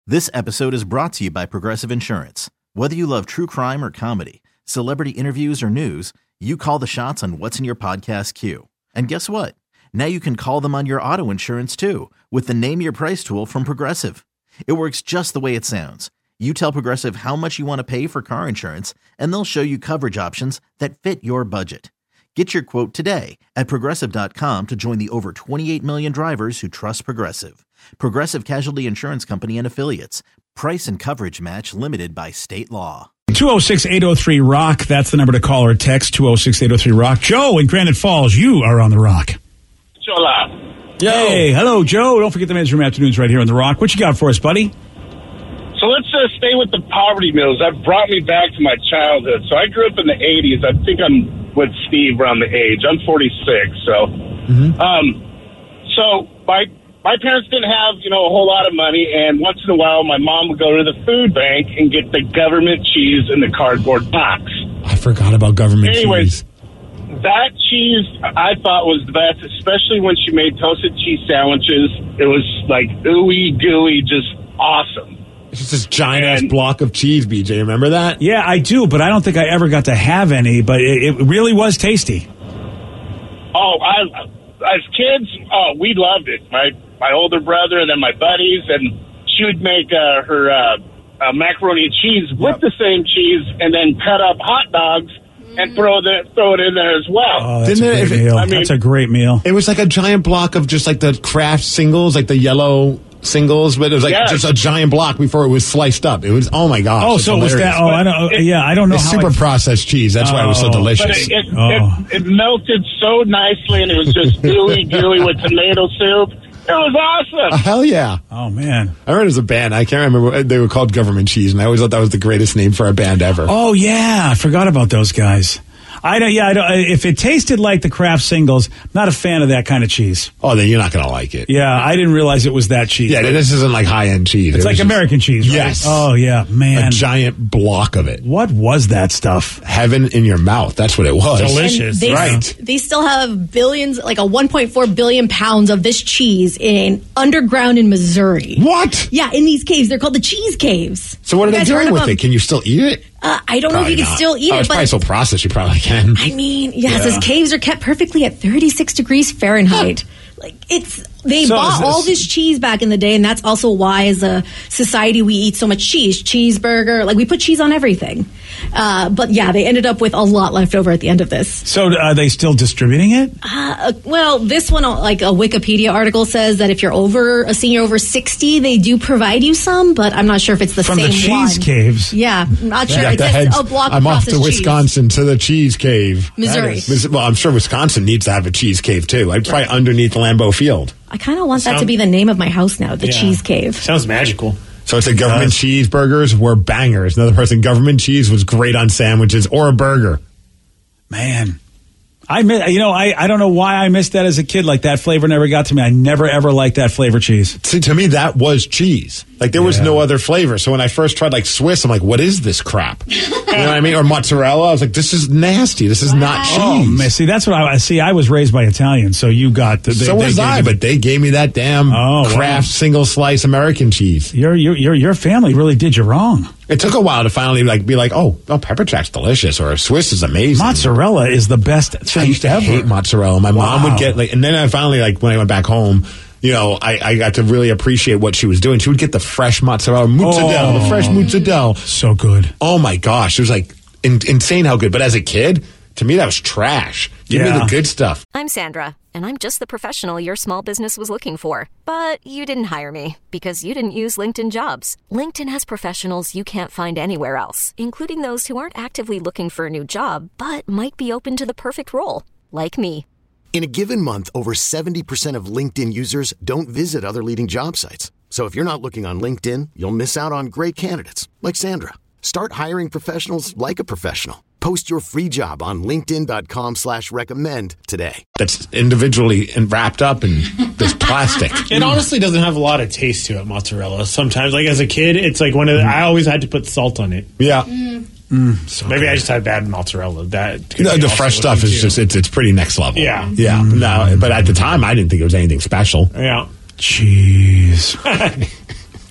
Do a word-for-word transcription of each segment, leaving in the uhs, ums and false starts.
This episode is brought to you by Progressive Insurance. Whether you love true crime or comedy, celebrity interviews or news, you call the shots on what's in your podcast queue. And guess what? Now you can call them on your auto insurance too with the Name Your Price tool from Progressive. It works just the way it sounds. You tell Progressive how much you want to pay for car insurance, and they'll show you coverage options that fit your budget. Get your quote today at Progressive dot com to join the over twenty-eight million drivers who trust Progressive. Progressive Casualty Insurance Company and Affiliates. Price and coverage match limited by state law. two oh six, eight oh three, rock. That's the number to call or text, two oh six, eight oh three, rock. Joe in Granite Falls, you are on the Rock. Hola. Hey, hello, Joe. Don't forget the Men's Room Afternoons right here on the Rock. What you got for us, buddy? So let's uh, stay with the poverty mills. That brought me back to my childhood. So I grew up in the eighties. I think I'm with Steve around the age. I'm forty-six. So, mm-hmm. um, so my my parents didn't have, you know, a whole lot of money. And once in a while, my mom would go to the food bank and get the government cheese in the cardboard box. I forgot about government Anyways, cheese. That cheese I thought was the best, especially when she made toasted cheese sandwiches. It was like ooey gooey, just awesome. It's just this giant ass And- block of cheese, B J. Remember that? Yeah, I do, but I don't think I ever got to have any, but it, it really was tasty. Oh, I, as kids, oh, we loved it. My my older brother and then my buddies, and she would make uh, her uh, uh, macaroni and cheese with Yep. the same cheese, and then cut up hot dogs and throw the throw it in there as well. Oh, that's Didn't a it- great if it- meal. I mean- that's a great meal. It was like a giant block of just like the Kraft singles, like the yellow singles, but it was like Yes. just a giant block before it was sliced up. It was, oh my gosh. Oh, it's so it was hilarious. that? Oh, I don't. It- yeah, I don't know It's how. super I, processed cheese. That's why it was so Oh. delicious. But it, it, Oh. it, it melted so nicely, and it was just gooey gooey with tomato soup. It was awesome. Uh, hell yeah. oh man. I remember it was a band. I can't remember. They were called Government Cheese, and I always thought that was the greatest name for a band ever. Oh yeah, I forgot about those guys. I don't. Yeah, I don't. If it tasted like the Kraft singles, not a fan of that kind of cheese. Oh, then you're not going to like it. Yeah, I didn't realize it was that cheese. Yeah, this isn't like high-end cheese. It's It like was just American cheese, right? Yes. Oh yeah, man. a giant block of it. What was that stuff? Heaven in your mouth. That's what it was. Delicious. And they, Right. They still have billions, like a one point four billion pounds of this cheese in underground in Missouri. What? Yeah, in these caves. They're called the cheese caves. So what are You they guys heard doing of with them? it? Can you still eat it? Uh, I don't know if Probably you can not. still eat oh, it, it's but probably so processed you probably can. I mean, yeah, Yeah. those caves are kept perfectly at thirty-six degrees Fahrenheit. Like it's they So bought is this- all this cheese back in the day, and that's also why, as a society, we eat so much cheese. Cheeseburger, like we put cheese on everything. Uh, but yeah, they ended up with a lot left over at the end of this. So are they still distributing it? Uh, well, this one, like a Wikipedia article says that if you're over a senior over sixty, they do provide you some, but I'm not sure if it's the From same the cheese one. caves? Yeah, I'm not sure. Got It the says heads. a block I'm of off to processed cheese. Wisconsin to the cheese cave. Missouri. That is- well, I'm sure Wisconsin needs to have a cheese cave too. I'd try underneath Lambeau Field. I kind of want that to Sound- be the name of my house now, the Yeah. Cheese Cave. Sounds magical. So it's a government cheeseburgers were bangers. Another person, government cheese was great on sandwiches or a burger. Man, I mi- you know I, I don't know why I missed that as a kid. Like that flavor never got to me. I never ever liked that flavor cheese. See, to me, that was cheese. Like there was Yeah. no other flavor. So when I first tried like Swiss, I'm like, what is this crap? You know what I mean? Or mozzarella. I was like, this is nasty. This is not Oh, cheese. man, see that's what I see. I was raised by Italian, so you got the. They, so they was gave I, you- but they gave me that damn Oh, wow. Kraft single slice American cheese. your your your your family really did you wrong. It took a while to finally like be like, oh, oh, pepper jack's delicious, or Swiss is amazing. Mozzarella is the best I thing used to ever. hate mozzarella. My mom Wow. would get like, and then I finally like when I went back home, you know, I, I got to really appreciate what she was doing. She would get the fresh mozzarella, mozzarella, Oh. the fresh mozzarella. So good. Oh my gosh, it was like in, insane how good. But as a kid, to me that was trash. Give me Yeah. the good stuff. I'm Sandra, and I'm just the professional your small business was looking for. But you didn't hire me because you didn't use LinkedIn Jobs. LinkedIn has professionals you can't find anywhere else, including those who aren't actively looking for a new job, but might be open to the perfect role, like me. In a given month, over seventy percent of LinkedIn users don't visit other leading job sites. So if you're not looking on LinkedIn, you'll miss out on great candidates like Sandra. Start hiring professionals like a professional. Post your free job on linkedin.com slash recommend today. That's individually and wrapped up in this plastic. It honestly doesn't have a lot of taste to it, mozzarella. Sometimes, like as a kid, it's like one of the, I always had to put salt on it. Yeah. So Maybe good. I just had bad mozzarella. That could You know, be the also fresh what stuff it is too. just, it's, it's pretty next level. Yeah. Yeah. No, but at the time, I didn't think it was anything special. Yeah. cheese.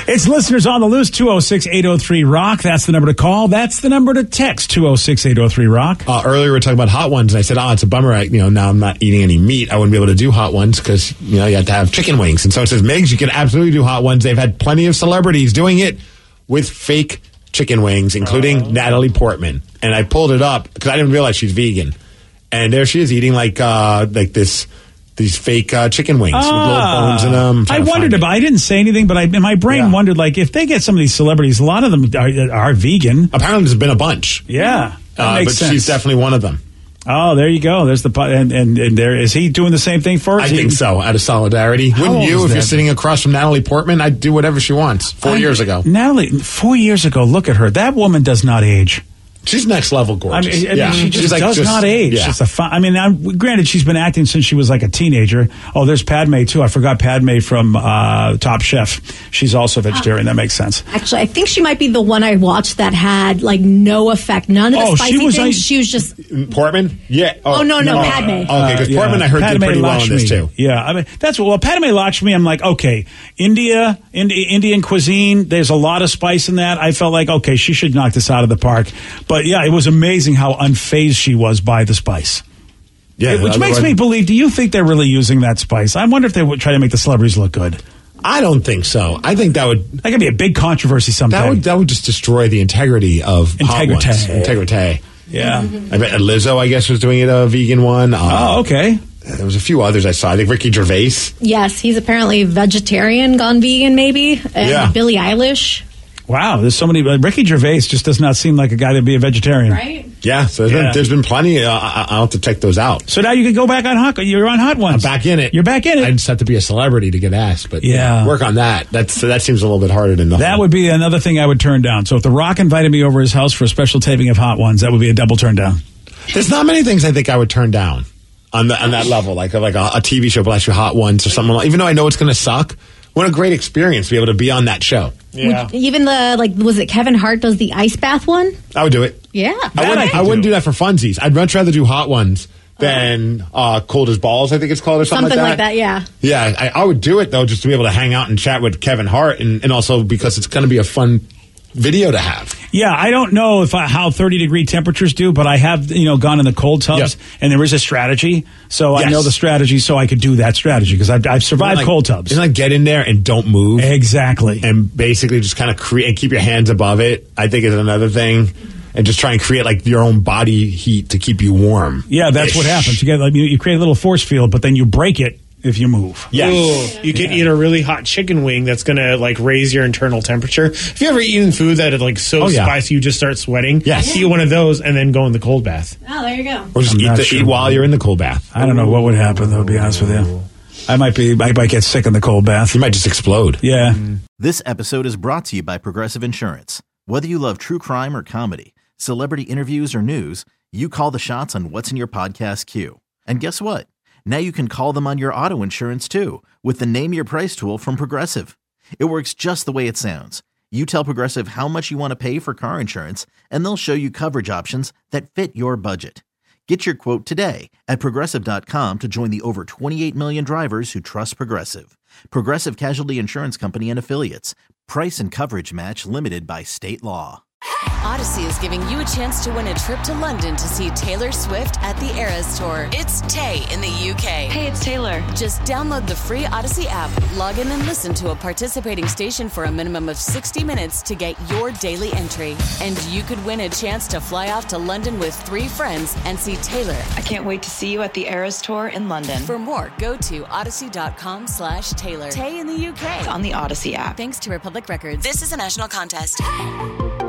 It's listeners on the loose, two oh six, eight oh three, rock. That's the number to call. That's the number to text, two oh six, eight oh three, rock. Uh, earlier we were talking about hot ones, and I said, oh, it's a bummer. I, you know, now I'm not eating any meat. I wouldn't be able to do hot ones because, you know, you have to have chicken wings. And so it says, Migs, you can absolutely do hot ones. They've had plenty of celebrities doing it with fake chicken wings, including oh. Natalie Portman. And I pulled it up because I didn't realize she's vegan. And there she is eating like uh, like this... These fake uh, chicken wings ah, with little bones in them. I wondered about. I didn't say anything, but I, my brain yeah. wondered, like, if they get some of these celebrities, a lot of them are, are vegan. Apparently, there's been a bunch. Yeah, that uh, makes but sense. She's definitely one of them. Oh, there you go. There's the and and, and there is he doing the same thing for us? I think so. Out of solidarity, How wouldn't you? If that? You're sitting across from Natalie Portman, I'd do whatever she wants. Four I, years ago, Natalie, four years ago. Look at her. That woman does not age. She's next level gorgeous. I mean, I yeah. mean she just she's like does just, not age. Yeah. It's a fun, I mean, I'm, granted, she's been acting since she was like a teenager. Oh, there's Padme, too. I forgot Padme from uh, Top Chef. She's also vegetarian. That makes sense. Actually, I think she might be the one I watched that had, like, no effect. None of the oh, spicy she was, things. I, she was just... Portman? Yeah. Oh, oh no, no, no, Padme. Okay, because uh, yeah. Portman, I heard, Padme did pretty Lakshmi. well in this, too. Yeah, I mean, that's what, well, Padme Lakshmi, I'm like, okay, India, Indi- Indian cuisine, there's a lot of spice in that. I felt like, okay, she should knock this out of the park. But, yeah, it was amazing how unfazed she was by the spice. Yeah, it, which makes me believe, do you think they're really using that spice? I wonder if they would try to make the celebrities look good. I don't think so. I think that would... That could be a big controversy someday. That would, that would just destroy the integrity of Integrity. hot ones. Integrity. Yeah. I bet Lizzo, I guess, was doing it, a vegan one. Um, oh, okay. There was a few others I saw. I think Ricky Gervais. Yes, he's apparently vegetarian, gone vegan, maybe. And yeah. Billie Eilish. Wow, there's so many. Uh, Ricky Gervais just does not seem like a guy to be a vegetarian. Right? Yeah, so there's, yeah. Been, there's been plenty. Uh, I'll have to check those out. So now you can go back on hot. You're on hot ones. I'm back in it. You're back in it. I just have to be a celebrity to get asked, but yeah, work on that. That's that seems a little bit harder than that would be another thing I would turn down. So if The Rock invited me over his house for a special taping of Hot Ones, that would be a double turn down. There's not many things I think I would turn down on the on that level, like like a, a T V show, Bless You Hot Ones or something. Like, even though I know it's going to suck, what a great experience to be able to be on that show. Yeah. Would, even the, like, was it Kevin Hart does the ice bath one? I would do it. Yeah. I wouldn't, I, I wouldn't do that for funsies. I'd much rather do Hot Ones than uh, Cold as Balls, I think it's called, or something, something like that. Something like that, yeah. Yeah, I, I would do it, though, just to be able to hang out and chat with Kevin Hart, and, and also because it's going to be a fun video to have. Yeah, I don't know if I, how thirty degree temperatures do, but I have, you know, gone in the cold tubs, yep. and there is a strategy. So yes. I know the strategy, so I could do that strategy because I've, I've survived like, cold tubs. And like get in there and don't move. Exactly. And basically just kind of create and keep your hands above it, I think is another thing. And just try and create like your own body heat to keep you warm. Yeah, that's Ish. what happens. You get like you, you create a little force field, but then you break it if you move. Yes. Ooh, you could yeah. eat a really hot chicken wing that's going to like raise your internal temperature. Have you ever eaten food that is like so oh, yeah. spicy you just start sweating? Yes. Eat one of those and then go in the cold bath. Oh, there you go. Or just I'm eat, the, sure. eat while you're in the cold bath. I don't know what would happen, though, to be honest with you. I might be. I might get sick in the cold bath. You might just explode. Yeah. Mm. This episode is brought to you by Progressive Insurance. Whether you love true crime or comedy, celebrity interviews or news, you call the shots on what's in your podcast queue. And guess what? Now you can call them on your auto insurance, too, with the Name Your Price tool from Progressive. It works just the way it sounds. You tell Progressive how much you want to pay for car insurance, and they'll show you coverage options that fit your budget. Get your quote today at Progressive dot com to join the over twenty-eight million drivers who trust Progressive. Progressive Casualty Insurance Company and Affiliates. Price and coverage match limited by state law. Odyssey is giving you a chance to win a trip to London to see Taylor Swift at the Eras Tour. It's Tay in the U K. Hey, it's Taylor. Just download the free Odyssey app, log in and listen to a participating station for a minimum of sixty minutes to get your daily entry. And you could win a chance to fly off to London with three friends and see Taylor. I can't wait to see you at the Eras Tour in London. For more, go to odyssey.com slash Taylor. Tay in the U K. It's on the Odyssey app. Thanks to Republic Records. This is a national contest.